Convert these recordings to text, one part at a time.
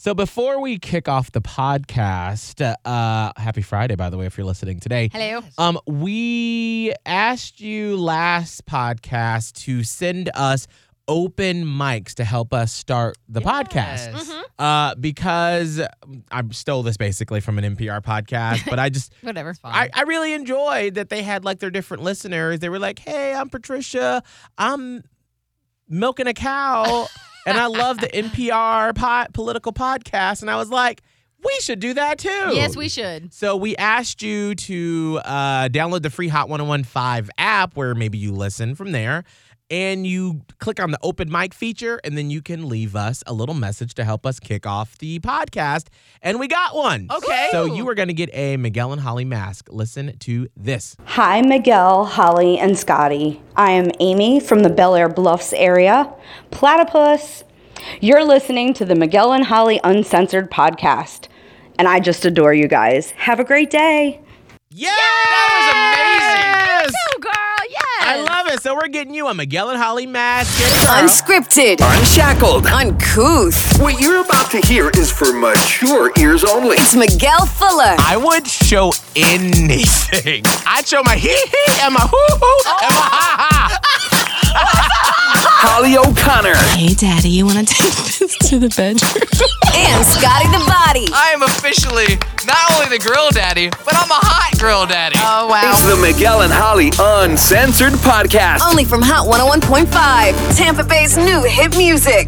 So before we kick off the podcast, happy Friday, by the way, if you're listening today. Hello. We asked you last podcast to send us open mics to help us start the podcast. Mm-hmm. Because I stole this basically from an NPR podcast, but I just Whatever. I really enjoyed that they had like their different listeners. They were like, hey, I'm Patricia. I'm milking a cow. And I love the NPR political podcast. And I was like, we should do that too. Yes, we should. So we asked you to download the free Hot 101.5 app where maybe you listen from there. And you click on the open mic feature, and then you can leave us a little message to help us kick off the podcast. And we got one. Okay. So you are going to get a Miguel and Holly mask. Listen to this. Hi, Miguel, Holly, and Scotty. I am Amy from the Bel Air Bluffs area. Platypus. You're listening to the Miguel and Holly Uncensored podcast. And I just adore you guys. Have a great day. Yeah! That was amazing. Yes! Too, girl. Yes. I love it. So we're getting you a Miguel and Holly mask. Unscripted, Unshackled. uncouth. What you're about to hear is for mature ears only. It's Miguel Fuller. I would show anything. I'd show my hee-hee and my hoo-hoo and my ha-ha. Holly O'Connor. Hey, Daddy, you want to take this to the bedroom? And Scotty the Body. I am officially not only the grill daddy, but I'm a hot grill daddy. Oh, wow. It's the Miguel and Holly Uncensored podcast. Only from Hot 101.5, Tampa Bay's new hit music.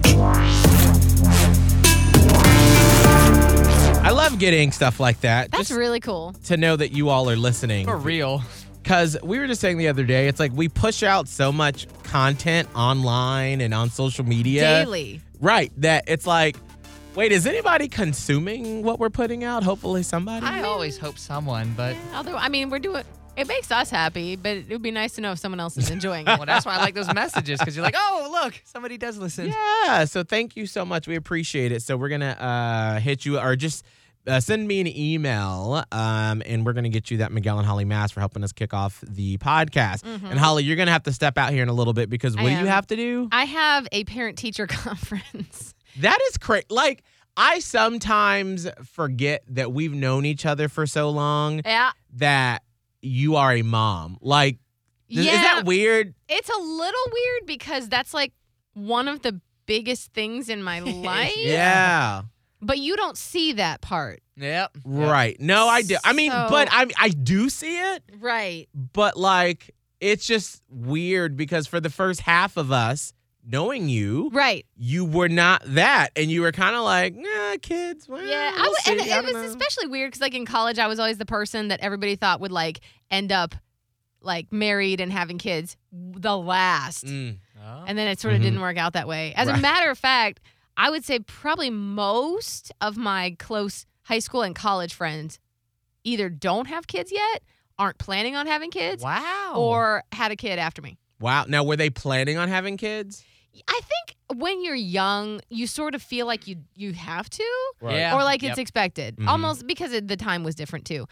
I love getting stuff like that. That's just really cool. to know that you all are listening. For real. Because we were just saying the other day, it's like we push out so much content online and on social media. Daily. Right. That it's like, wait, is anybody consuming what we're putting out? Hopefully somebody. I always hope someone, but Although, I mean, it makes us happy, but it would be nice to know if someone else is enjoying it. well, that's why I like those messages, because you're like, oh, look, somebody does listen. Yeah. So thank you so much. We appreciate it. So we're going to hit you or just send me an email and we're going to get you that Miguel and Holly mask for helping us kick off the podcast. Mm-hmm. And Holly, you're going to have to step out here in a little bit because what do you am. have to do? I have a parent-teacher conference. That is crazy. Like, I sometimes forget that we've known each other for so long Yeah. that you are a mom. Like, is that weird? It's a little weird because that's like one of the biggest things in my life. Yeah. But you don't see that part. Yep. Right. No, I do. I mean, So- but I do see it, Right. but like, it's just weird because for the first half of us knowing you, Right. you were not that. And you were kind of like, nah, kids. Well, Yeah. we'll And see. I it don't was know. especially weird because, like, in college, I was always the person that everybody thought would, like, end up, like, married and having kids the last. Mm. Oh. And then it sort of didn't work out that way. As a Right. matter of fact, I would say probably most of my close high school and college friends either don't have kids yet, aren't planning on having kids, Wow. or had a kid after me. Wow. Now, were they planning on having kids? I think when you're young, you sort of feel like you have to, Yeah. or like it's Yep. expected, Mhm. almost because the time was different too.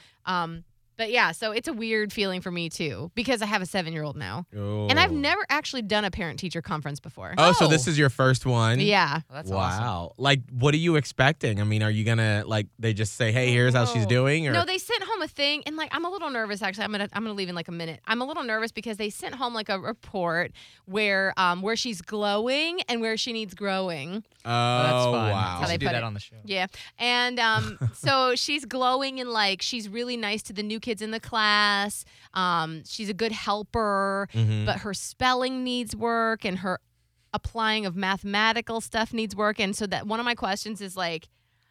But yeah, so it's a weird feeling for me too because I have a 7-year-old now, and I've never actually done a parent-teacher conference before. Oh, so this is your first one? Yeah. Well, that's awesome. Wow. Like, what are you expecting? I mean, are you going to, like, they just say, hey, here's how she's doing? Or No, they sent home a thing, and like I'm a little nervous. Actually, I'm gonna leave in like a minute. I'm a little nervous because they sent home like a report where she's glowing and where she needs growing. Oh, Well, that's fun. wow. We they should do put that it. on the show. Yeah, and so she's glowing and like she's really nice to the new kids in the class. She's a good helper, Mhm. but her spelling needs work and her applying of mathematical stuff needs work. And so that one of my questions is like,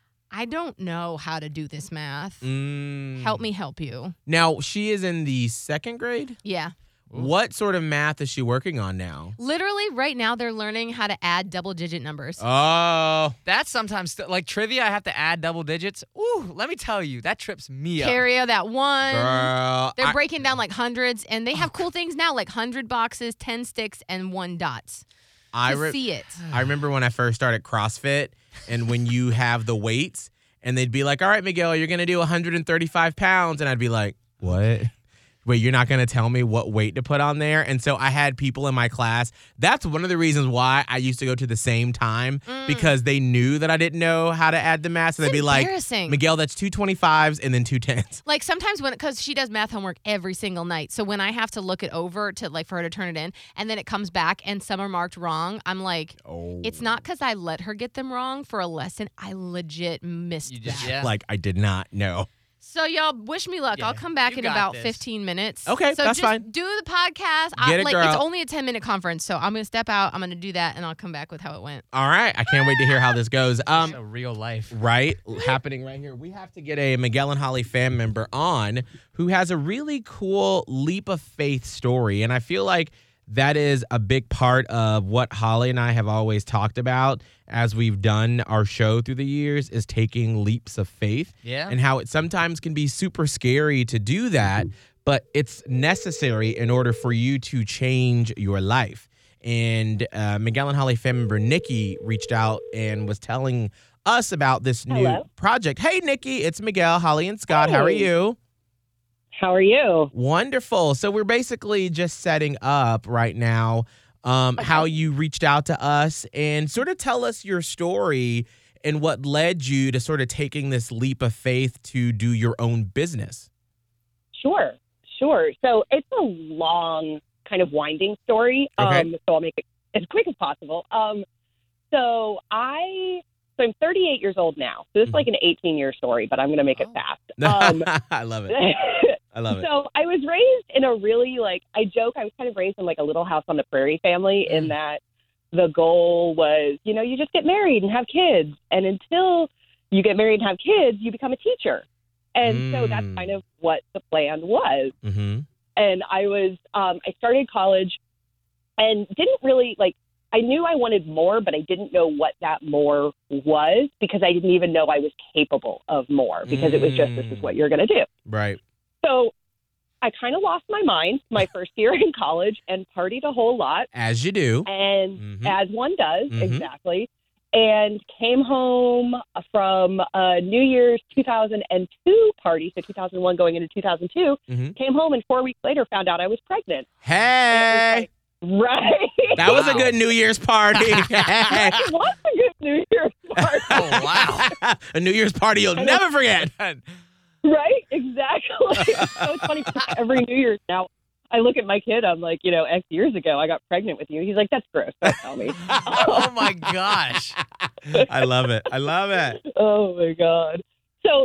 I don't know how to do this math. Mm. Help me help you. Now, she is in the second grade? Yeah. What sort of math is she working on now? Literally, right now, they're learning how to add double-digit numbers. Oh. That's sometimes, like trivia, I have to add double digits. Ooh, let me tell you, that trips me up. Carry that one. Girl. They're breaking down like hundreds, and they have cool things now, like 100 boxes, 10 sticks, and 1 dots. To see it. I remember when I first started CrossFit and when you have the weights and they'd be like, all right, Miguel, you're going to do 135 pounds. And I'd be like, what? Wait, you're not going to tell me what weight to put on there? And so I had people in my class. That's one of the reasons why I used to go to the same time because they knew that I didn't know how to add the math. So they'd be like, embarrassing. Miguel, that's 225s and then 210s. Like sometimes because she does math homework every single night. So when I have to look it over for her to turn it in and then it comes back and some are marked wrong, I'm like, it's not because I let her get them wrong for a lesson. I legit missed that. Yeah. Like I did not know. So y'all wish me luck. Yeah, I'll come back you in got about this. 15 minutes. Okay, so that's just fine. do the podcast. Get it, girl. It's only a 10-minute conference, so I'm going to step out. I'm going to do that, and I'll come back with how it went. All right. I can't wait to hear how this goes. It's a real life. Right? Happening right here. We have to get a Miguel and Holly fan member on who has a really cool leap of faith story. And I feel like that is a big part of what Holly and I have always talked about as we've done our show through the years is taking leaps of faith. Yeah. And how it sometimes can be super scary to do that, but it's necessary in order for you to change your life. And Miguel and Holly fan member Nikki reached out and was telling us about this new project. Hey, Nikki, it's Miguel, Holly, and Scott. Hey. How are you? How are you? Wonderful. So we're basically just setting up right now how you reached out to us and sort of tell us your story and what led you to sort of taking this leap of faith to do your own business. Sure. So it's a long, kind of winding story. Okay. So I'll make it as quick as possible. So I'm 38 years old now. So this is like an 18-year story, but I'm going to make it fast. I love it. I love it. So I was raised in a really, I joke, I was kind of raised in a little house on the prairie family in that the goal was, you just get married and have kids. And until you get married and have kids, you become a teacher. And so that's kind of what the plan was. Mm-hmm. And I started college and didn't really, I knew I wanted more, but I didn't know what that more was because I didn't even know I was capable of more because it was just, this is what you're going to do. Right. So I kind of lost my mind my first year in college and partied a whole lot. As you do. And as one does, exactly. And came home from New Year's 2002 party, so 2001 going into 2002. Came home and 4 weeks later found out I was pregnant. Hey. Right. That was a good New Year's party. That was a good New Year's party. Oh, wow. A New Year's party you'll never forget. Right? Exactly. So it's funny because every New Year's now, I look at my kid, I'm like, X years ago, I got pregnant with you. He's like, that's gross. Don't tell me. Oh, my gosh. I love it. Oh, my God. So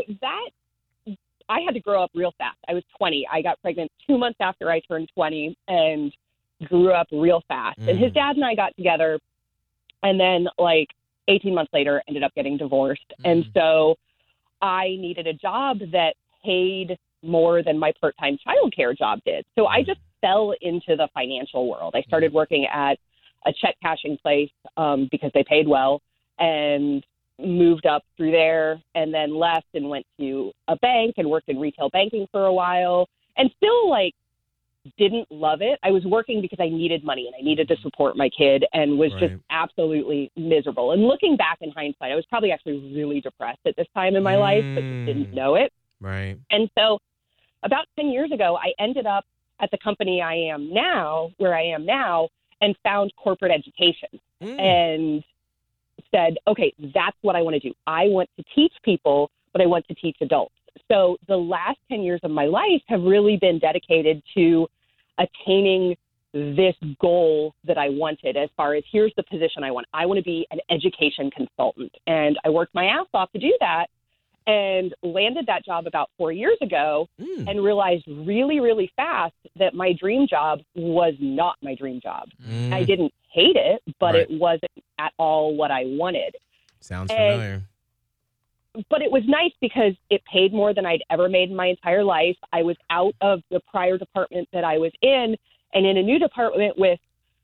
I had to grow up real fast. I was 20. I got pregnant 2 months after I turned 20 and grew up real fast. And his dad and I got together and then 18 months later ended up getting divorced. And so I needed a job that paid more than my part-time childcare job did. So I just fell into the financial world. I started working at a check cashing place because they paid well and moved up through there and then left and went to a bank and worked in retail banking for a while and still didn't love it. I was working because I needed money and I needed to support my kid and was just absolutely miserable. And looking back in hindsight, I was probably actually really depressed at this time in my life, but just didn't know it. Right. And so about 10 years ago, I ended up at the company where I am now, and found corporate education and said, okay, that's what I want to do. I want to teach people, but I want to teach adults. So the last 10 years of my life have really been dedicated to attaining this goal that I wanted as far as here's the position I want. I want to be an education consultant. And I worked my ass off to do that and landed that job about 4 years ago and realized really, really fast that my dream job was not my dream job. I didn't hate it, but it wasn't at all what I wanted. Sounds familiar. But it was nice because it paid more than I'd ever made in my entire life. I was out of the prior department that I was in and in a new department with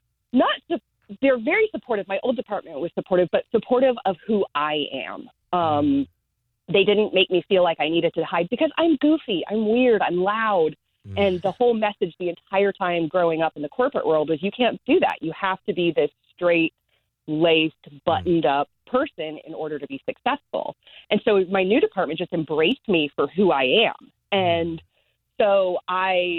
they're very supportive. My old department was supportive, but supportive of who I am. They didn't make me feel like I needed to hide because I'm goofy, I'm weird, I'm loud. And the whole message the entire time growing up in the corporate world was you can't do that. You have to be this straight-laced, buttoned-up person in order to be successful. And so my new department just embraced me for who I am. And so I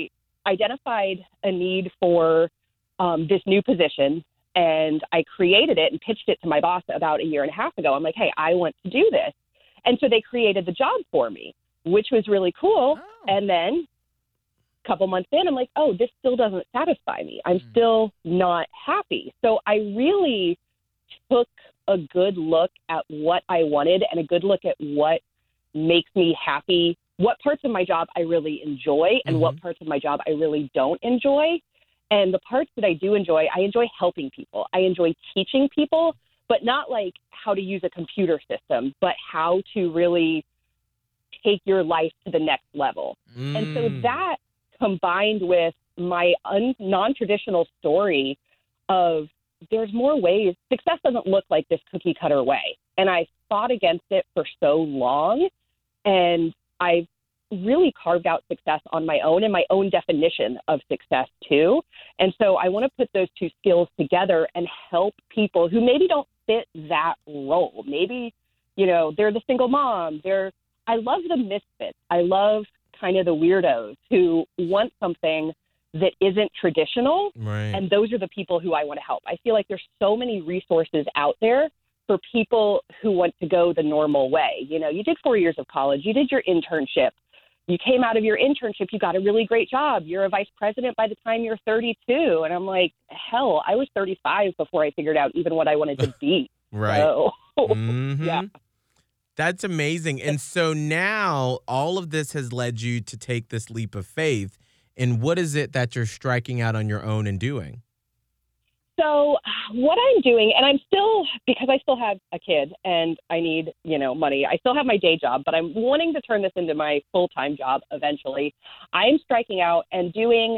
identified a need for this new position, and I created it and pitched it to my boss about a year and a half ago. I'm like, hey, I want to do this. And so they created the job for me, which was really cool. Oh. And then a couple months in, I'm like, oh, this still doesn't satisfy me. I'm still not happy. So I really took a good look at what I wanted and a good look at what makes me happy, what parts of my job I really enjoy and what parts of my job I really don't enjoy. And the parts that I do enjoy, I enjoy helping people. I enjoy teaching people, but not like how to use a computer system, but how to really take your life to the next level. And so that combined with my non-traditional story of there's more ways. Success doesn't look like this cookie cutter way. And I fought against it for so long. And I've really carved out success on my own and my own definition of success too. And so I want to put those two skills together and help people who maybe don't fit that role. Maybe, you know, they're the single mom. I love the misfits. I love kind of the weirdos who want something that isn't traditional. Right. And those are the people who I want to help. I feel like there's so many resources out there for people who want to go the normal way. You know, you did 4 years of college, you did your internship, you came out of your internship, you got a really great job. You're a vice president by the time you're 32. And I'm like, hell, I was 35 before I figured out even what I wanted to be. Right. So, Mhm. yeah. That's amazing. And so now all of this has led you to take this leap of faith. And what is it that you're striking out on your own and doing? So what I'm doing, and I'm still, because I still have a kid and I need, you know, money, I still have my day job, but I'm wanting to turn this into my full-time job eventually. I am striking out and doing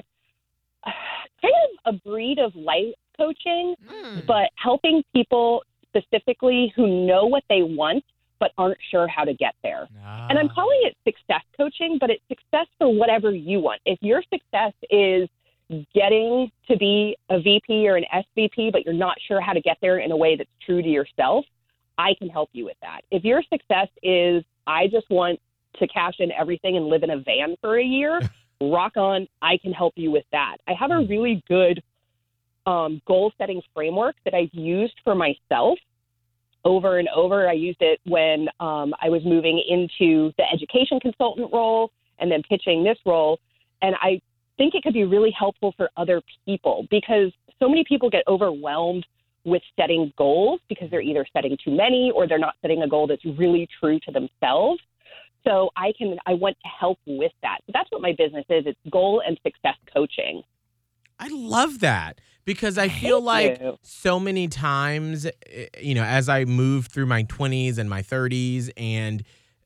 kind of a breed of life coaching, but helping people specifically who know what they want but aren't sure how to get there. And I'm calling it success coaching, but it's success for whatever you want. If your success is getting to be a VP or an SVP, but you're not sure how to get there in a way that's true to yourself, I can help you with that. If your success is, I just want to cash in everything and live in a van for a year, rock on, I can help you with that. I have a really good goal-setting framework that I've used for myself over and over. I used it when I was moving into the education consultant role and then pitching this role. And I think it could be really helpful for other people because so many people get overwhelmed with setting goals because they're either setting too many or they're not setting a goal that's really true to themselves. So I want to help with that. So that's what my business is. It's goal and success coaching. I love that because I feel like so many times, you know, as I moved through my 20s and my 30s and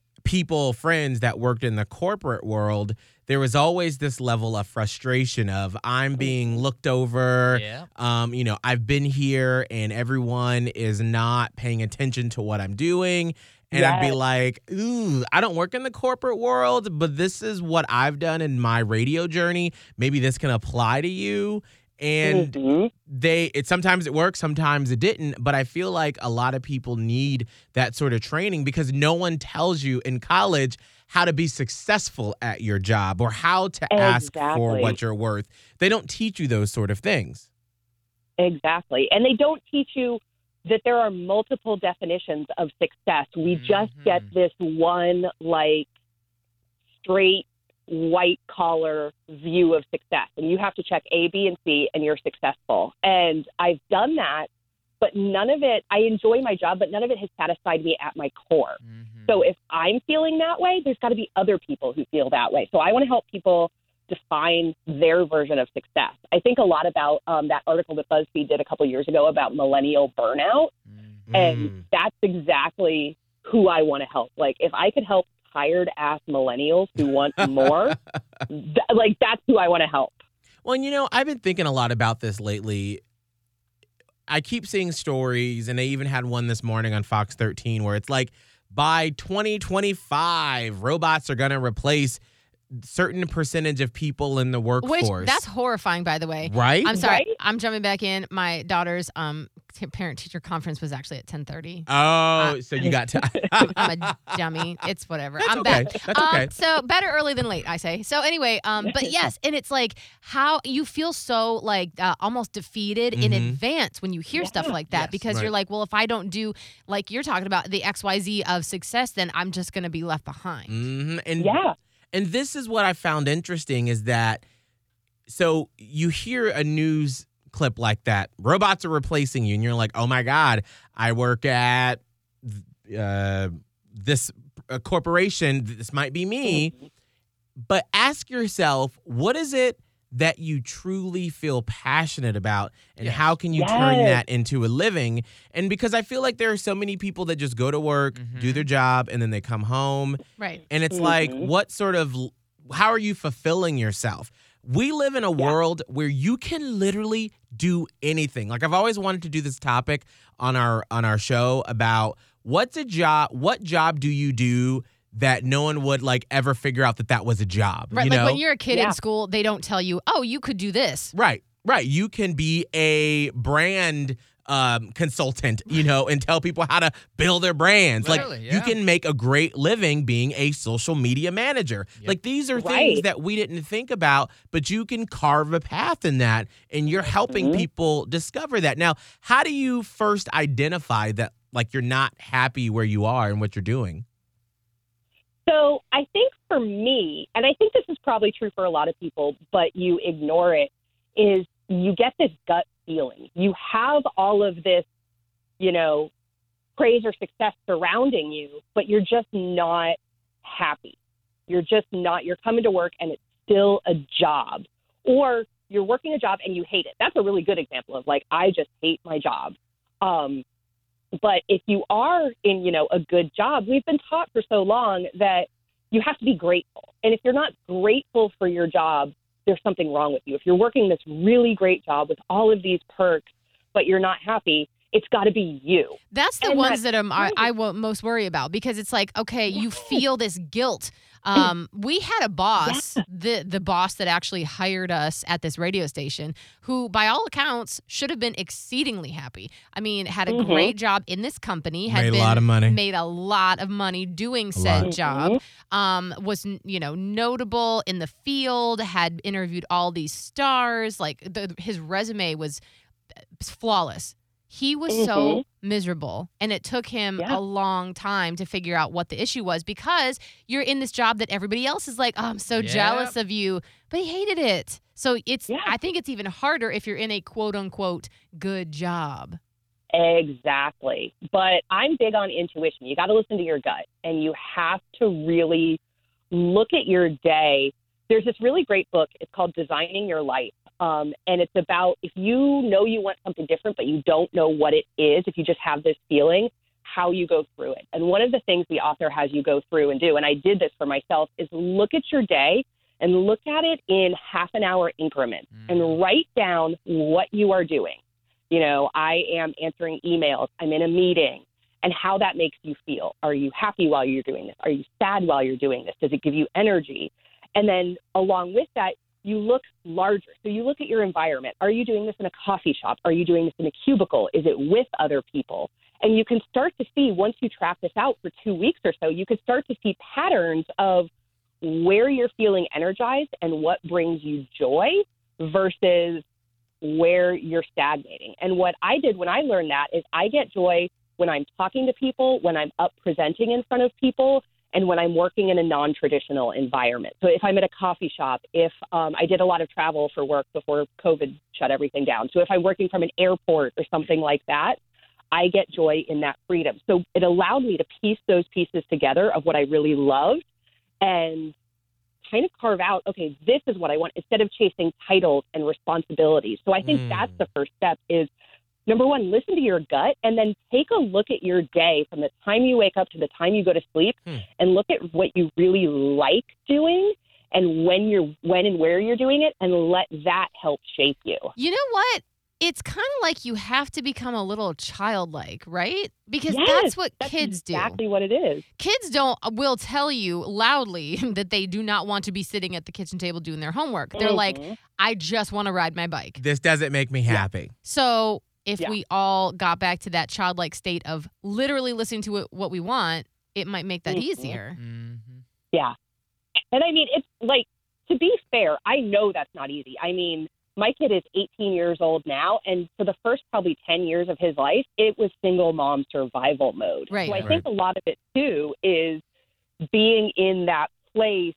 friends that worked in the corporate world, there was always this level of frustration of I'm being looked over. Yeah. You know, I've been here and everyone is not paying attention to what I'm doing. And I'd be like, ooh, I don't work in the corporate world, but this is what I've done in my radio journey. Maybe this can apply to you. And sometimes it works, sometimes it didn't. But I feel like a lot of people need that sort of training because no one tells you in college how to be successful at your job or how to ask for what you're worth. They don't teach you those sort of things. Exactly. And they don't teach you that there are multiple definitions of success. We just get this one, like, straight white collar view of success. And you have to check A, B, and C, and you're successful. And I've done that, but none of it, I enjoy my job, but none of it has satisfied me at my core. So if I'm feeling that way, there's got to be other people who feel that way. So I want to help people define their version of success. I think a lot about that article that BuzzFeed did a couple years ago about millennial burnout. And that's exactly who I want to help. Like, if I could help tired-ass millennials who want more, that's who I want to help. Well, you know, I've been thinking a lot about this lately. I keep seeing stories, and they even had one this morning on Fox 13 where it's like, by 2025, robots are going to replace certain percentage of people in the workforce. Which, that's horrifying, by the way. Right? I'm sorry. Right? I'm jumping back in. My daughter's parent-teacher conference was actually at 10:30. Oh, so you got to. I'm a dummy. It's whatever. That's I'm okay. back. That's okay. So better early than late, I say. So anyway, but yes, and it's like how you feel so like almost defeated in advance when you hear stuff like that, Yes, because right. you're like, well, if I don't do like you're talking about the XYZ of success, then I'm just going to be left behind. And Yeah. And this is what I found interesting is that, so you hear a news clip like that, robots are replacing you, and you're like, oh my God, I work at this corporation, this might be me. But ask yourself, what is it that you truly feel passionate about, and how can you turn that into a living? And because I feel like there are so many people that just go to work, do their job, and then they come home. Right. And it's like, how are you fulfilling yourself? We live in a world where you can literally do anything. Like, I've always wanted to do this topic on our show about what job do you do that no one would like ever figure out that was a job. Right. You Like know? when you're a kid in school, they don't tell you, oh, you could do this. Right. You can be a brand consultant, and tell people how to build their brands. Literally, like you can make a great living being a social media manager. Like these are things that we didn't think about, but you can carve a path in that, and you're helping people discover that. Now, how do you first identify that like you're not happy where you are and what you're doing? So I think for me, and I think this is probably true for a lot of people, but you ignore it, is you get this gut feeling. You have all of this, praise or success surrounding you, but you're just not happy. You're coming to work and it's still a job. Or you're working a job and you hate it. That's a really good example of like, I just hate my job. But if you are in, a good job, we've been taught for so long that you have to be grateful. And if you're not grateful for your job, there's something wrong with you. If you're working this really great job with all of these perks, but you're not happy, it's got to be you. That's the ones that I will most worry about, because it's like, okay, you feel this guilt. We had a boss, the boss that actually hired us at this radio station, who by all accounts should have been exceedingly happy. I mean, had a great job in this company, Made a lot of money. Made a lot of money doing said job, was, notable in the field, had interviewed all these stars, like his resume was flawless. He was so miserable, and it took him a long time to figure out what the issue was, because you're in this job that everybody else is like, oh, I'm so jealous of you, but he hated it. So I think it's even harder if you're in a quote unquote good job. Exactly. But I'm big on intuition. You got to listen to your gut, and you have to really look at your day. There's this really great book. It's called Designing Your Life. And it's about, if you know you want something different, but you don't know what it is, if you just have this feeling, how you go through it. And one of the things the author has you go through and do, and I did this for myself, is look at your day and look at it in half an hour increments and write down what you are doing. I am answering emails, I'm in a meeting, and how that makes you feel. Are you happy while you're doing this? Are you sad while you're doing this? Does it give you energy? And then along with that, you look larger. So you look at your environment. Are you doing this in a coffee shop? Are you doing this in a cubicle? Is it with other people? And you can start to see, once you track this out for 2 weeks or so, you can start to see patterns of where you're feeling energized and what brings you joy versus where you're stagnating. And what I did when I learned that is I get joy when I'm talking to people, when I'm up presenting in front of people, and when I'm working in a non-traditional environment. So if I'm at a coffee shop, if I did a lot of travel for work before COVID shut everything down. So if I'm working from an airport or something like that, I get joy in that freedom. So it allowed me to piece those pieces together of what I really loved and kind of carve out, okay, this is what I want, instead of chasing titles and responsibilities. So I think that's the first step is, number one, listen to your gut, and then take a look at your day from the time you wake up to the time you go to sleep and look at what you really like doing and when and where you're doing it, and let that help shape you. You know what? It's kind of like you have to become a little childlike, right? Because Yes, that's what that's kids do. exactly what it is. Kids will tell you loudly that they do not want to be sitting at the kitchen table doing their homework. They're like, I just want to ride my bike. This doesn't make me happy. So if Yeah. we all got back to that childlike state of literally listening to what we want, it might make that easier. Yeah. And I mean, it's like, to be fair, I know that's not easy. I mean, my kid is 18 years old now, and for the first probably 10 years of his life, it was single mom survival mode. Right. So I think a lot of it, too, is being in that place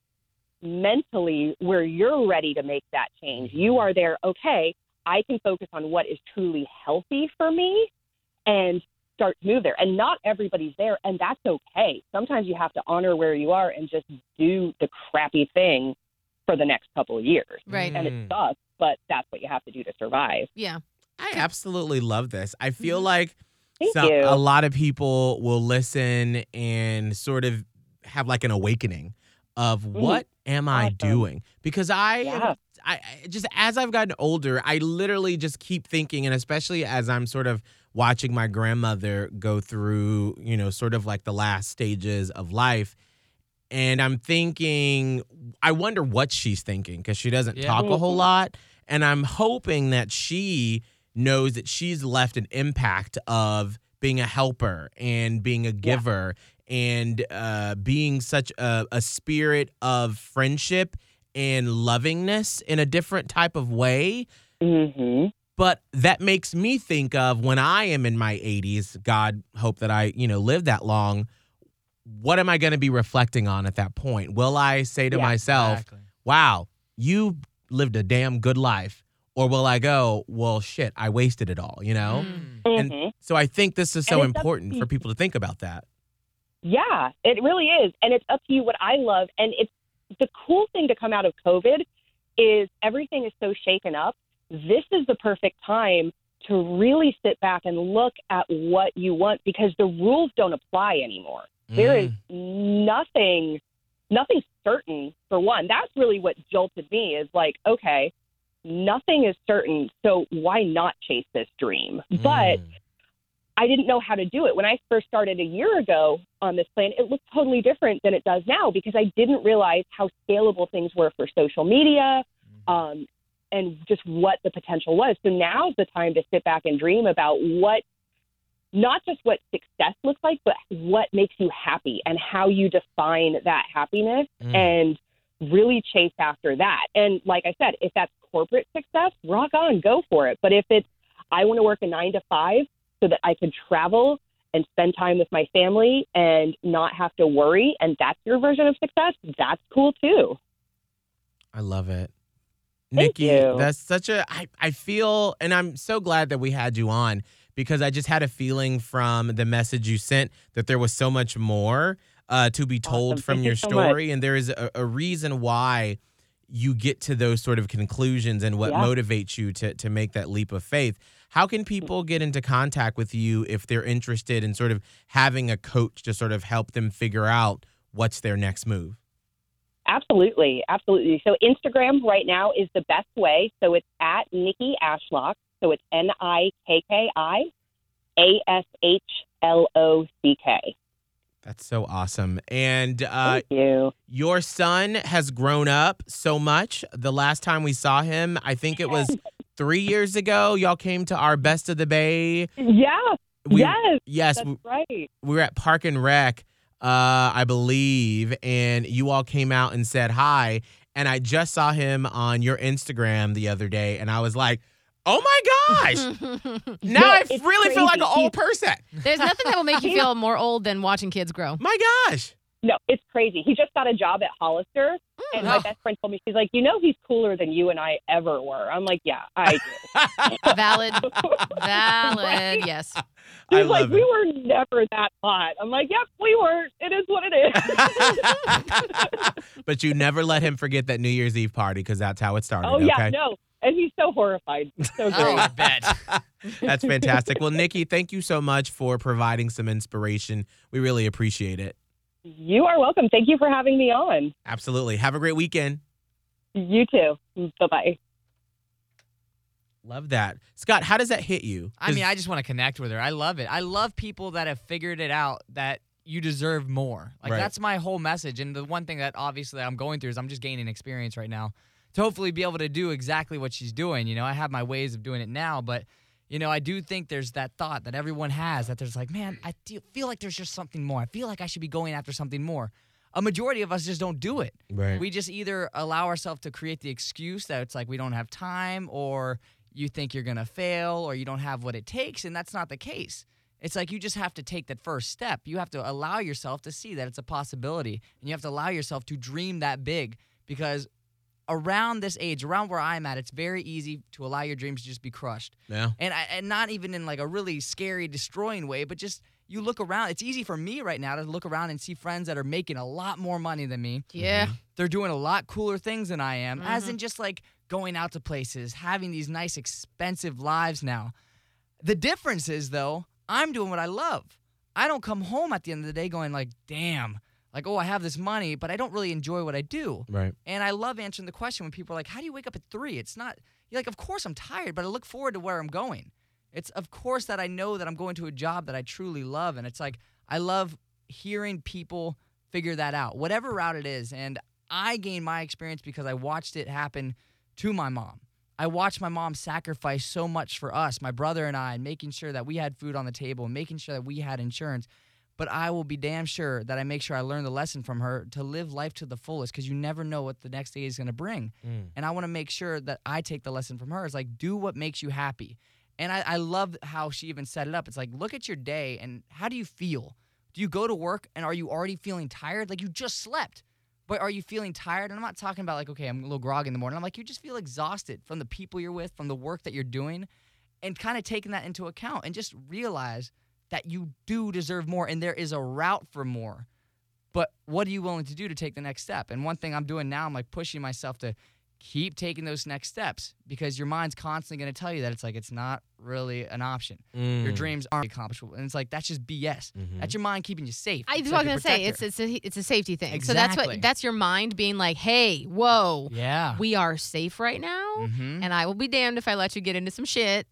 mentally where you're ready to make that change. You are there, okay, I can focus on what is truly healthy for me and start to move there. And not everybody's there, and that's okay. Sometimes you have to honor where you are and just do the crappy thing for the next couple of years. Right. And it sucks, but that's what you have to do to survive. Yeah. I absolutely love this. I feel like Thank you. a lot of people will listen and sort of have like an awakening of what am I Awesome. doing? Because Yeah. I just, as I've gotten older, I literally just keep thinking, and especially as I'm sort of watching my grandmother go through, you know, sort of like the last stages of life. And I'm thinking, I wonder what she's thinking because she doesn't talk a whole lot. And I'm hoping that she knows that she's left an impact of being a helper and being a giver and being such a spirit of friendship and lovingness in a different type of way. Mm-hmm. But that makes me think of when I am in my 80s, God hope that I, live that long. What am I going to be reflecting on at that point? Will I say to myself, wow, you lived a damn good life? Or will I go, well, shit, I wasted it all, And so I think this is so And it's up important to for people to think about that. Yeah, it really is. And it's up to you what I love. And it's the cool thing to come out of COVID is everything is so shaken up. This is the perfect time to really sit back and look at what you want because the rules don't apply anymore. There is nothing certain, for one. That's really what jolted me is like, okay, nothing is certain, so why not chase this dream? But I didn't know how to do it. When I first started a year ago on this plan, it looked totally different than it does now because I didn't realize how scalable things were for social media and just what the potential was. So now's the time to sit back and dream about not just what success looks like, but what makes you happy and how you define that happiness and really chase after that. And like I said, if that's corporate success, rock on, go for it. But if it's, I want to work a 9 to 5 so that I can travel and spend time with my family and not have to worry, and that's your version of success, that's cool too. I love it. Thank Nikki, you. that's such I feel, and I'm so glad that we had you on because I just had a feeling from the message you sent that there was so much more to be told Awesome. from Thank your you so story. And there is a reason why you get to those sort of conclusions and what motivates you to make that leap of faith. How can people get into contact with you if they're interested in sort of having a coach to sort of help them figure out what's their next move? Absolutely. Absolutely. So Instagram right now is the best way. So it's at Nikki Ashlock. So it's NIKKIASHLOCK. That's so awesome. And Thank you. your son has grown up so much. The last time we saw him, I think it was 3 years ago. Y'all came to our Best of the Bay. Yeah. Yes. That's right. We were at Park and Rec, I believe, and you all came out and said hi. And I just saw him on your Instagram the other day, and I was like, oh my gosh. Now No, I it's really feel like an crazy. old person. There's nothing that will make you feel more old than watching kids grow. My gosh. No, it's crazy. He just got a job at Hollister, and my best friend told me, she's like, he's cooler than you and I ever were. I'm like, yeah, I do. Valid, Right? yes. I He's like, love we it. were never that hot. I'm like, yep, we were. It is what it is. But you never let him forget that New Year's Eve party because that's how it started, Oh, yeah, okay? no. And he's so horrified. So great. Oh, I bet. That's fantastic. Well, Nikki, thank you so much for providing some inspiration. We really appreciate it. You are welcome. Thank you for having me on. Absolutely. Have a great weekend. You too. Bye-bye. Love that. Scott, how does that hit you? I mean, I just want to connect with her. I love it. I love people that have figured it out that you deserve more. Like, Right. that's my whole message. And the one thing that obviously I'm going through is I'm just gaining experience right now to hopefully be able to do exactly what she's doing. You know, I have my ways of doing it now, but, you know, I do think there's that thought that everyone has that there's like, man, I feel like there's just something more. I feel like I should be going after something more. A majority of us just don't do it. Right. We just either allow ourselves to create the excuse that it's like we don't have time, or you think you're going to fail, or you don't have what it takes, and that's not the case. It's like you just have to take that first step. You have to allow yourself to see that it's a possibility, and you have to allow yourself to dream that big, because around this age, around where I'm at, it's very easy to allow your dreams to just be crushed. Yeah. And not even in like a really scary, destroying way, but just you look around. It's easy for me right now to look around and see friends that are making a lot more money than me. Yeah. They're doing a lot cooler things than I am, as in just like going out to places, having these nice, expensive lives now. The difference is, though, I'm doing what I love. I don't come home at the end of the day going like, damn, like, oh, I have this money, but I don't really enjoy what I do. Right. And I love answering the question when people are like, how do you wake up at 3? It's not, you're like, of course I'm tired, but I look forward to where I'm going. It's, of course, that I know that I'm going to a job that I truly love. And it's like, I love hearing people figure that out, whatever route it is. And I gained my experience because I watched it happen to my mom. I watched my mom sacrifice so much for us, my brother and I, making sure that we had food on the table and making sure that we had insurance. But I will be damn sure that I make sure I learn the lesson from her to live life to the fullest, because you never know what the next day is going to bring. And I want to make sure that I take the lesson from her. It's like, do what makes you happy. And I love how she even set it up. It's like, look at your day and how do you feel? Do you go to work and are you already feeling tired? Like, you just slept, but are you feeling tired? And I'm not talking about like, okay, I'm a little groggy in the morning. I'm like, you just feel exhausted from the people you're with, from the work that you're doing, and kind of taking that into account and just realize that you do deserve more and there is a route for more. But what are you willing to do to take the next step? And one thing I'm doing now, I'm like pushing myself to keep taking those next steps, because your mind's constantly going to tell you that it's like, it's not really an option. Your dreams aren't accomplishable. And it's like, that's just BS. That's your mind keeping you safe. I was It's like going a to say protector. it's a safety thing. Exactly. So that's your mind being like, hey, whoa, Yeah. we are safe right now, and I will be damned if I let you get into some shit.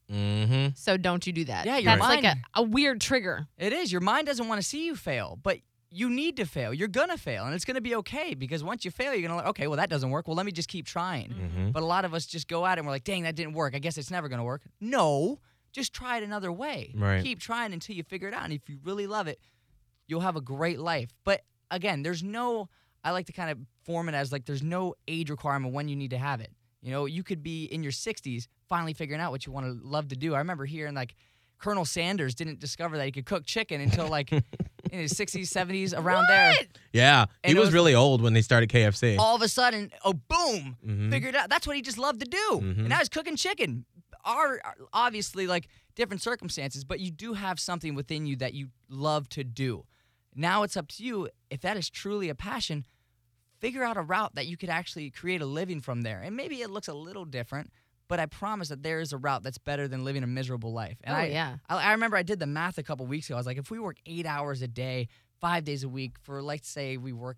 So don't you do that. Yeah, your that's like mind- a weird trigger. It is. Your mind doesn't want to see you fail, but you need to fail. You're going to fail, and it's going to be okay, because once you fail, you're going to okay, well, that doesn't work. Well, let me just keep trying. But a lot of us just go at it, and we're like, dang, that didn't work. I guess it's never going to work. No, just try it another way. Right. Keep trying until you figure it out, and if you really love it, you'll have a great life. But again, there's no, I like to kind of form it as like there's no age requirement when you need to have it. You know, you could be in your 60s finally figuring out what you want to love to do. I remember hearing like Colonel Sanders didn't discover that he could cook chicken until like in his 60s, 70s, around there. Yeah. He And it was was- really old when they started KFC. All of a sudden, oh, boom, figured out. That's what he just loved to do. And now he's cooking chicken. Are obviously like different circumstances, but you do have something within you that you love to do. Now it's up to you. If that is truly a passion, figure out a route that you could actually create a living from there. And maybe it looks a little different, but I promise that there is a route that's better than living a miserable life. And I remember I did the math a couple weeks ago. I was like, if we work 8 hours a day, 5 days a week for, let's say we work,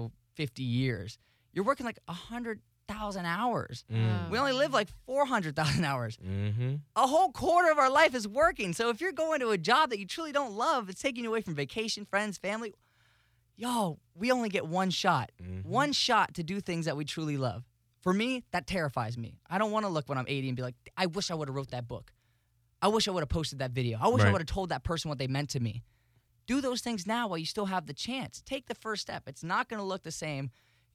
50 years, you're working like 100,000 hours. We only live like 400,000 hours. A whole quarter of our life is working. So if you're going to a job that you truly don't love, it's taking you away from vacation, friends, family. Yo, we only get one shot. One shot to do things that we truly love. For me, that terrifies me. I don't want to look when I'm 80 and be like, I wish I would have wrote that book. I wish I would have posted that video. I wish I Right. would have told that person what they meant to me. Do those things now while you still have the chance. Take the first step. It's not going to look the same,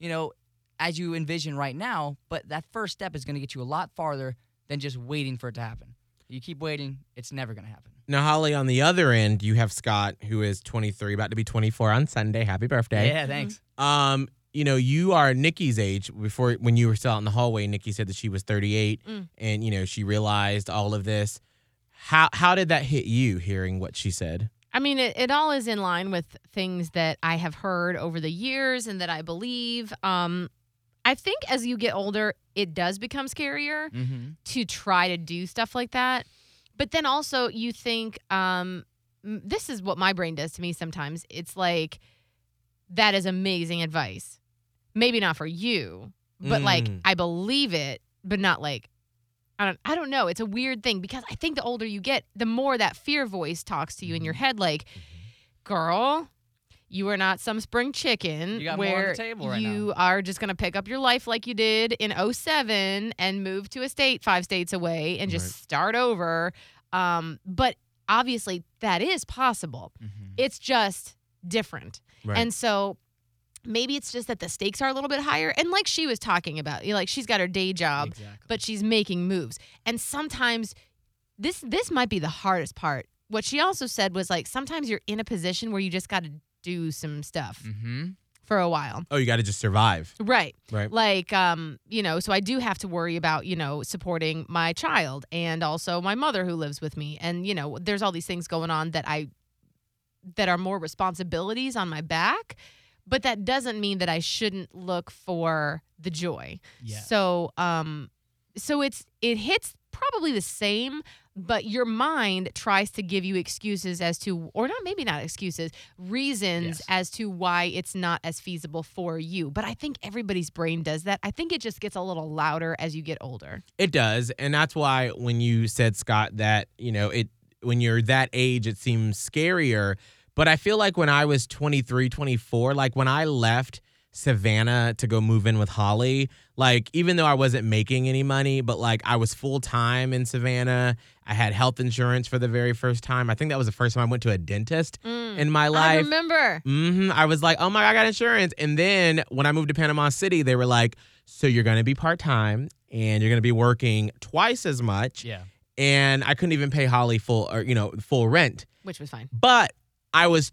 as you envision right now, but that first step is going to get you a lot farther than just waiting for it to happen. You keep waiting, it's never going to happen. Now, Holly, on the other end, you have Scott, who is 23, about to be 24 on Sunday. Happy birthday. Yeah, thanks. You are Nikki's age. Before, when you were still out in the hallway, Nikki said that she was 38, and she realized all of this. How did that hit you, hearing what she said? I mean, it all is in line with things that I have heard over the years and that I believe. I think as you get older, it does become scarier to try to do stuff like that. But then also you think, this is what my brain does to me sometimes. It's like, that is amazing advice. Maybe not for you, but like, I believe it, but not like, I don't know. It's a weird thing because I think the older you get, the more that fear voice talks to you in your head. Like, girl, you are not some spring chicken You got more on where the table right you are just going to pick up your life like you did in 07 and move to a state 5 states away and just start over. But obviously that is possible. It's just different. Right. And so maybe it's just that the stakes are a little bit higher. And like she was talking about, like she's got her day job, but she's making moves. And sometimes this might be the hardest part. What she also said was like, sometimes you're in a position where you just got to do some stuff for a while. Oh, you got to just survive. Right. Right. Like, so I do have to worry about, supporting my child and also my mother who lives with me. And, there's all these things going on that are more responsibilities on my back. But that doesn't mean that I shouldn't look for the joy. Yeah. So it hits probably the same, but your mind tries to give you excuses as to, or not excuses, reasons as to why it's not as feasible for you. But I think everybody's brain does that. I think it just gets a little louder as you get older. It does. And that's why when you said, Scott, that, when you're that age, it seems scarier. But I feel like when I was 23, 24, like when I left Savannah to go move in with Holly, like even though I wasn't making any money, but like I was full time in Savannah, I had health insurance for the very first time. I think that was the first time I went to a dentist in my life. I remember. I was like, oh my God, I got insurance. And then when I moved to Panama City, they were like, so you're going to be part time and you're going to be working twice as much. Yeah. And I couldn't even pay Holly full rent. Which was fine. But I was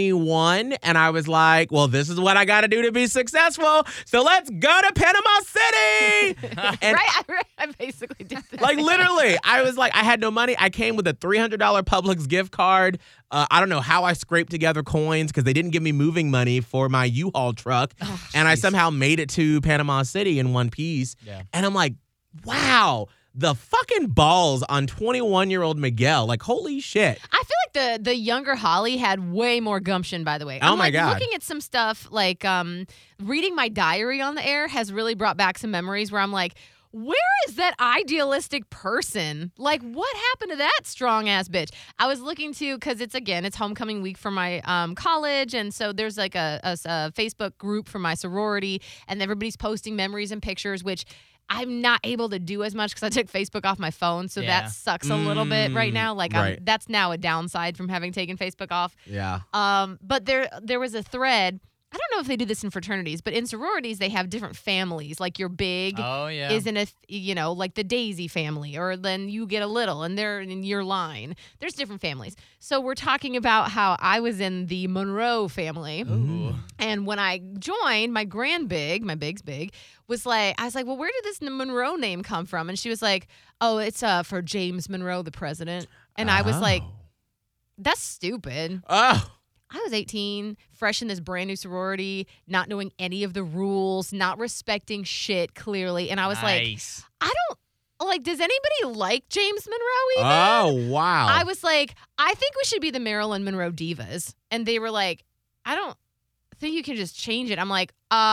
21 and I was like, well, this is what I got to do to be successful. So let's go to Panama City. And I basically did that. like literally, I was like, I had no money. I came with a $300 Publix gift card. I don't know how I scraped together coins because they didn't give me moving money for my U-Haul truck. And I somehow made it to Panama City in one piece. Yeah. And I'm like, wow. The fucking balls on 21-year-old Miguel. Like, holy shit. I feel like the younger Holly had way more gumption, by the way. Oh, I'm my God. Looking at some stuff, like reading my diary on the air has really brought back some memories where I'm like, where is that idealistic person? Like, what happened to that strong-ass bitch? I was looking to, because it's homecoming week for my college, and so there's like a Facebook group for my sorority, and everybody's posting memories and pictures, which I'm not able to do as much because I took Facebook off my phone, so that sucks a little bit right now. Like, that's now a downside from having taken Facebook off. Yeah. But there was a thread. I don't know if they do this in fraternities, but in sororities they have different families. Like your big isn't like the Daisy family, or then you get a little and they're in your line. There's different families. So we're talking about how I was in the Monroe family. Ooh. And when I joined, my big's big, was like, I was like, well, where did this Monroe name come from? And she was like, oh, it's for James Monroe, the president. And I was like, that's stupid. Oh. I was 18, fresh in this brand new sorority, not knowing any of the rules, not respecting shit clearly. And I was like, I don't, like, does anybody like James Monroe even? Oh, wow. I was like, I think we should be the Marilyn Monroe Divas. And they were like, I don't think you can just change it. I'm like,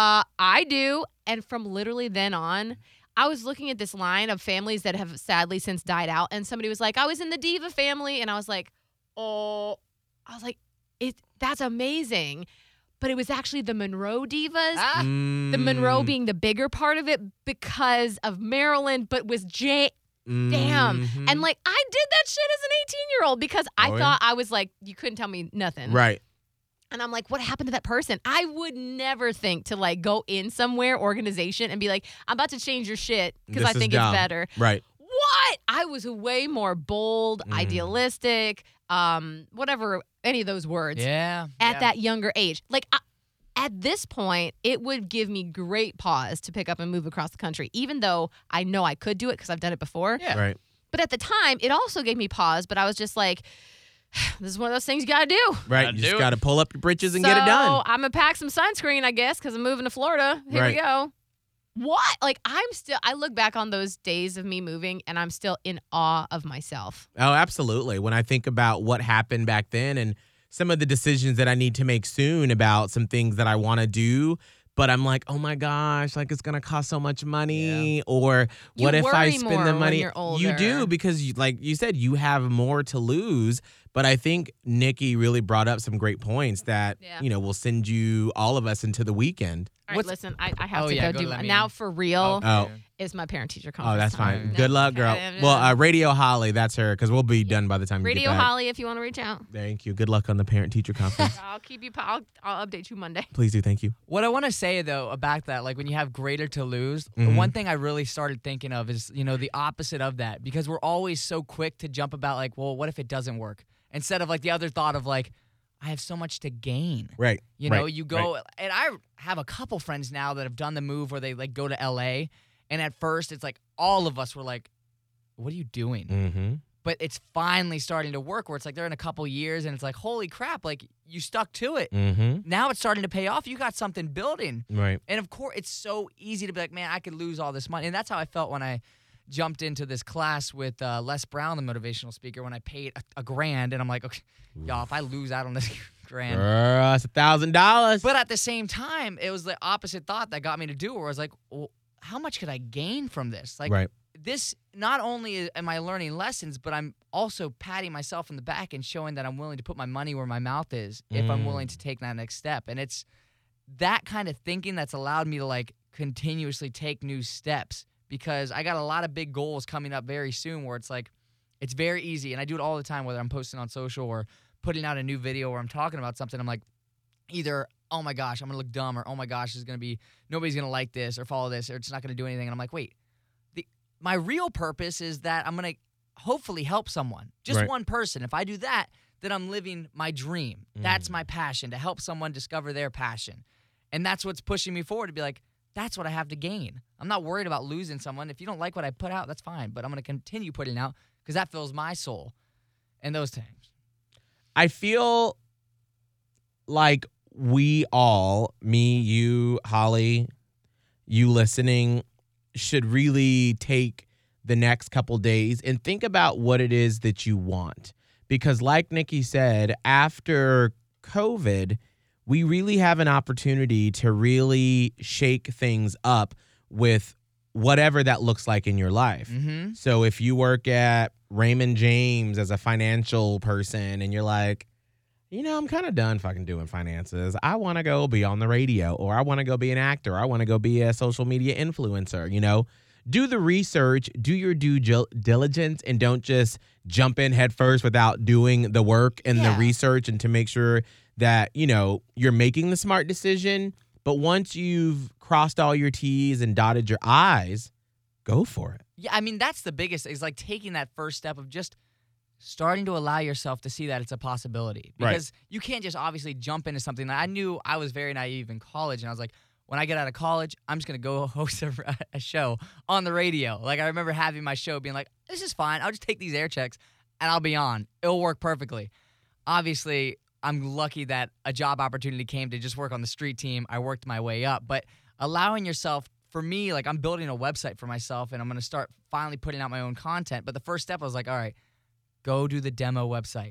I do. And from literally then on, I was looking at this line of families that have sadly since died out. And somebody was like, I was in the Diva family. And I was like, that's amazing. But it was actually the Monroe Divas. The Monroe being the bigger part of it because of Marilyn, but was damn. And like, I did that shit as an 18-year-old because I thought I was like, you couldn't tell me nothing. Right. And I'm like, what happened to that person? I would never think to like go in somewhere, organization, and be like, I'm about to change your shit because I think it's better. Right. What? I was way more bold, idealistic, whatever, any of those words. Yeah. At that younger age. Like, at this point, it would give me great pause to pick up and move across the country, even though I know I could do it because I've done it before. Yeah. Right. But at the time, it also gave me pause, but I was just like, this is one of those things you got to do. Right. You just got to pull up your britches and get it done. So I'm going to pack some sunscreen, I guess, because I'm moving to Florida. Here we go. What? Like, I look back on those days of me moving and I'm still in awe of myself. Oh, absolutely. When I think about what happened back then and some of the decisions that I need to make soon about some things that I want to do, But I'm like, oh my gosh, like it's gonna cost so much money. Or You what if I worry spend more the when money? you're You do older. because, like you said, you have more to lose. But I think Nikki really brought up some great points that will send all of us into the weekend. All right, listen, I have Oh, to yeah, go go do to that now meeting. for real. Oh. Is my parent-teacher conference. Oh, that's time. fine. No. Good luck, girl. Well, Radio Holly, that's her, because we'll be done by the time you Radio get back. Holly, if you want to reach out. Thank you. Good luck on the parent-teacher conference. I'll keep you. I'll update you Monday. Please do. Thank you. What I want to say though about that, like when you have greater to lose, Mhm. one thing I really started thinking of is, the opposite of that, because we're always so quick to jump about like, well, what if it doesn't work? Instead of like the other thought of like, I have so much to gain. Right. You know, you go, and I have a couple friends now that have done the move where they like go to LA, and at first it's like all of us were like, what are you doing? Mm-hmm. But it's finally starting to work where it's like they're in a couple years and it's like, holy crap, like you stuck to it. Mm-hmm. Now it's starting to pay off. You got something building. Right. And of course, it's so easy to be like, man, I could lose all this money. And that's how I felt when I jumped into this class with Les Brown, the motivational speaker, when I paid a grand. And I'm like, okay, y'all, if I lose out on this grand. Girl, it's $1,000. But at the same time, it was the opposite thought that got me to do it, where I was like, well, how much could I gain from this? Like, Right. this, not only am I learning lessons, but I'm also patting myself in the back and showing that I'm willing to put my money where my mouth is if I'm willing to take that next step. And it's that kind of thinking that's allowed me to like continuously take new steps, because I got a lot of big goals coming up very soon where it's like, it's very easy. And I do it all the time, whether I'm posting on social or putting out a new video where I'm talking about something. I'm like, either, oh my gosh, I'm going to look dumb, or oh my gosh, nobody's going to like this or follow this, or it's not going to do anything. And I'm like, wait, my real purpose is that I'm going to hopefully help someone, just Right. one person. If I do that, then I'm living my dream. That's my passion, to help someone discover their passion. And that's what's pushing me forward to be like, that's what I have to gain. I'm not worried about losing someone. If you don't like what I put out, that's fine. But I'm going to continue putting out because that fills my soul and those things. I feel like we all, me, you, Holly, you listening, should really take the next couple days and think about what it is that you want. Because like Nikki said, after COVID, we really have an opportunity to really shake things up with whatever that looks like in your life. Mm-hmm. So if you work at Raymond James as a financial person and you're like, I'm kind of done fucking doing finances. I want to go be on the radio, or I want to go be an actor. I want to go be a social media influencer, Do the research, do your due diligence, and don't just jump in head first without doing the work and the research, and to make sure that, you're making the smart decision. But once you've crossed all your T's and dotted your I's, go for it. Yeah, I mean, that's the biggest, is like taking that first step of just starting to allow yourself to see that it's a possibility. Because you can't just obviously jump into something. I knew I was very naive in college, and I was like, when I get out of college, I'm just going to go host a show on the radio. Like, I remember having my show being like, this is fine. I'll just take these air checks and I'll be on. It'll work perfectly. Obviously, I'm lucky that a job opportunity came to just work on the street team. I worked my way up. But allowing yourself, for me, like I'm building a website for myself, and I'm going to start finally putting out my own content. But the first step, I was like, all right, go do the demo website.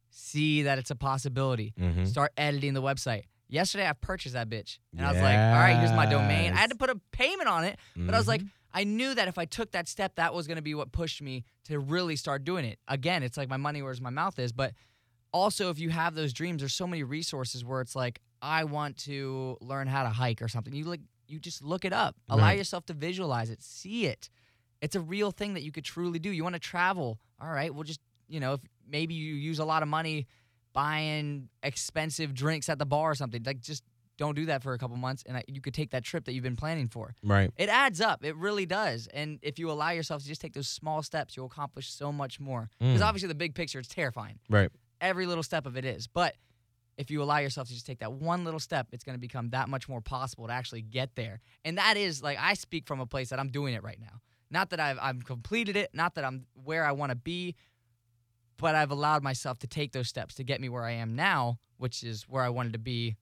See that it's a possibility. Mm-hmm. Start editing the website. Yesterday, I purchased that bitch. And I was like, all right, here's my domain. I had to put a payment on it, but I was like, I knew that if I took that step, that was going to be what pushed me to really start doing it. Again, it's like my money where my mouth is. But also, if you have those dreams, there's so many resources where it's like, I want to learn how to hike or something. You just look it up. Allow yourself to visualize it. See it. It's a real thing that you could truly do. You want to travel. All right, well, just, if maybe you use a lot of money buying expensive drinks at the bar or something, like just don't do that for a couple months, and you could take that trip that you've been planning for. Right. It adds up. It really does. And if you allow yourself to just take those small steps, you'll accomplish so much more. Because obviously the big picture is terrifying. Right. Every little step of it is. But if you allow yourself to just take that one little step, it's going to become that much more possible to actually get there. And that is, like, I speak from a place that I'm doing it right now. Not that I've completed it, not that I'm where I want to be, but I've allowed myself to take those steps to get me where I am now, which is where I wanted to be,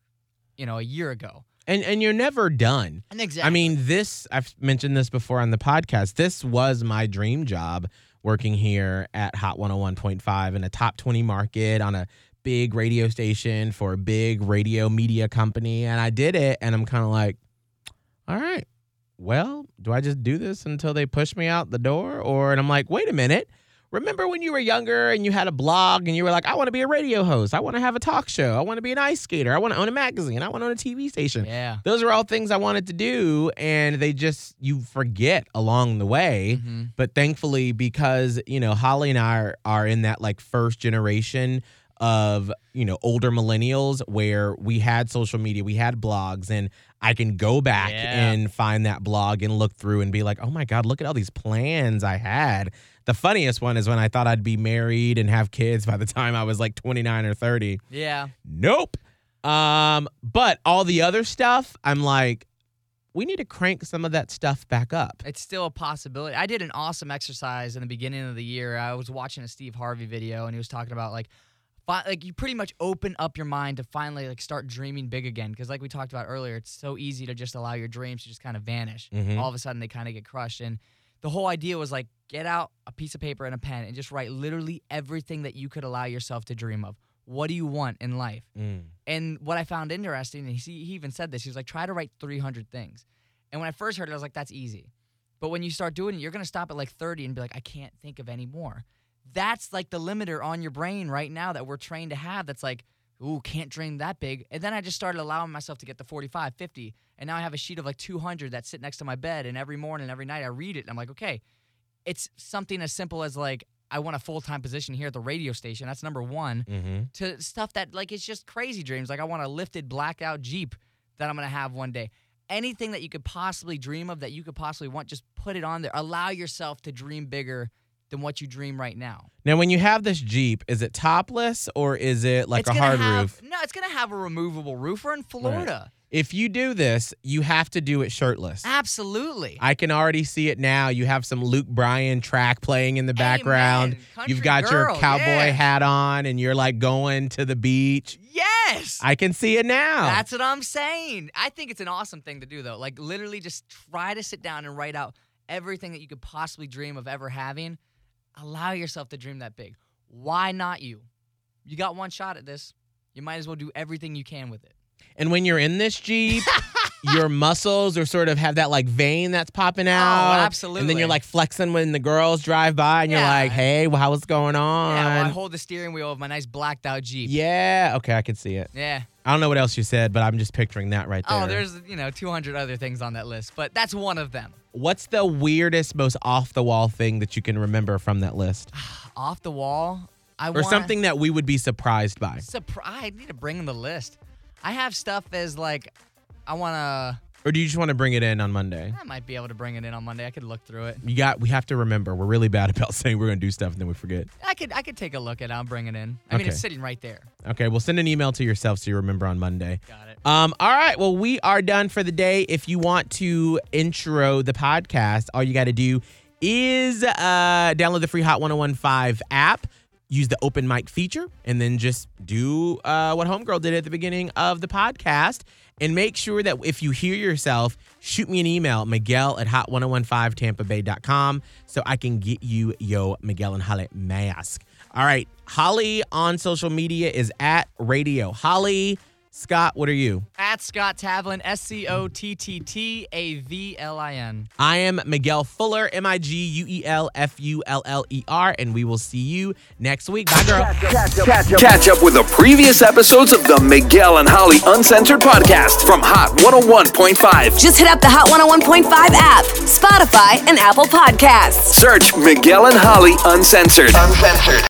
a year ago. And you're never done. And exactly. I mean, I've mentioned this before on the podcast. This was my dream job, working here at Hot 101.5 in a top 20 market on a big radio station for a big radio media company. And I did it, and I'm kind of like, all right, well, do I just do this until they push me out the door? And I'm like, wait a minute. Remember when you were younger and you had a blog and you were like, I want to be a radio host. I want to have a talk show. I want to be an ice skater. I want to own a magazine. I want to own a TV station. Yeah. Those are all things I wanted to do. And you forget along the way. Mm-hmm. But thankfully, because, Holly and I are in that like first generation of, older millennials where we had social media, we had blogs, and I can go back and find that blog and look through and be like, oh my God, look at all these plans I had. The funniest one is when I thought I'd be married and have kids by the time I was like 29 or 30. Yeah. Nope. But all the other stuff, I'm like, we need to crank some of that stuff back up. It's still a possibility. I did an awesome exercise in the beginning of the year. I was watching a Steve Harvey video, and he was talking about like you pretty much open up your mind to finally like start dreaming big again. Because like we talked about earlier, it's so easy to just allow your dreams to just kind of vanish. Mm-hmm. All of a sudden, they kind of get crushed. And the whole idea was like, get out a piece of paper and a pen and just write literally everything that you could allow yourself to dream of. What do you want in life? And what I found interesting, and he even said this, he was like, try to write 300 things. And when I first heard it, I was like, that's easy. But when you start doing it, you're going to stop at like 30 and be like, I can't think of any more. That's like the limiter on your brain right now that we're trained to have. That's like, ooh, can't dream that big. And then I just started allowing myself to get to 45, 50. And now I have a sheet of like 200 that sit next to my bed. And every morning, every night I read it. And I'm like, okay, it's something as simple as like, I want a full-time position here at the radio station. That's number one. Mm-hmm. To stuff that like, it's just crazy dreams. Like I want a lifted blacked out Jeep that I'm going to have one day. Anything that you could possibly dream of that you could possibly want, just put it on there. Allow yourself to dream bigger than what you dream right now. Now, when you have this Jeep, is it topless or is it like a hard roof? No, it's going to have a removable roof. We're in Florida. Right. If you do this, you have to do it shirtless. Absolutely. I can already see it now. You have some Luke Bryan track playing in the background. You've got your cowboy hat on and you're like going to the beach. Yes. I can see it now. That's what I'm saying. I think it's an awesome thing to do, though. Like, literally just try to sit down and write out everything that you could possibly dream of ever having. Allow yourself to dream that big. Why not you? You got one shot at this. You might as well do everything you can with it. And when you're in this Jeep, your muscles are sort of have that like vein that's popping out. Oh, absolutely. And then you're like flexing when the girls drive by and you're like, hey, well, how's going on? Yeah, well, I hold the steering wheel of my nice blacked out Jeep. Yeah. Okay, I can see it. Yeah. I don't know what else you said, but I'm just picturing that right there. Oh, there's, 200 other things on that list, but that's one of them. What's the weirdest, most off-the-wall thing that you can remember from that list? Off the wall? Or something that we would be surprised by. I need to bring in the list. I have stuff as like, I want to... Or do you just want to bring it in on Monday? I might be able to bring it in on Monday. I could look through it. We have to remember, we're really bad about saying we're going to do stuff and then we forget. I could take a look at it. I'll bring it in. I mean, it's sitting right there. Okay, well, send an email to yourself so you remember on Monday. Got it. All right, well, we are done for the day. If you want to intro the podcast, all you got to do is download the free Hot 101.5 app, use the open mic feature, and then just do what Homegirl did at the beginning of the podcast. And make sure that if you hear yourself, shoot me an email, Miguel@hot1015tampabay.com, so I can get you your Miguel and Holly mask. All right, Holly on social media is at Radio Holly. Scott, what are you? At Scott Tavlin, SCOTTTAVLIN. I am Miguel Fuller, MIGUELFULLER, and we will see you next week. Bye, girl. Catch up with the previous episodes of the Miguel and Holly Uncensored podcast from Hot 101.5. Just hit up the Hot 101.5 app, Spotify, and Apple Podcasts. Search Miguel and Holly Uncensored.